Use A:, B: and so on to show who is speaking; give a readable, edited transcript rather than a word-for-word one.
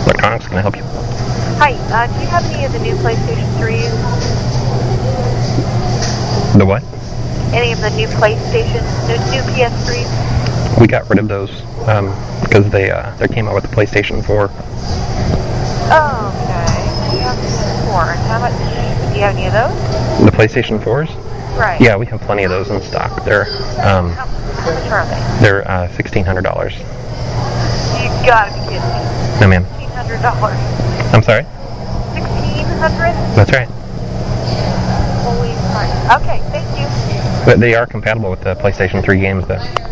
A: Electronics, can I help you?
B: Hi, do you have any of the new PlayStation 3s?
A: The what?
B: Any of the new PlayStation, new PS3s?
A: We got rid of those because they came out with the PlayStation 4.
B: Oh, okay. You have 4. How much? Do you have any of those?
A: The PlayStation 4s?
B: Right.
A: Yeah, we have plenty of those in stock. They're
B: How much are they?
A: they're $1,600.
B: You gotta be kidding me.
A: No, ma'am.
B: $1,600.
A: I'm sorry?
B: $1,600?
A: That's right.
B: Holy Christ. Okay, thank you.
A: But they are compatible with the PlayStation 3 games, though.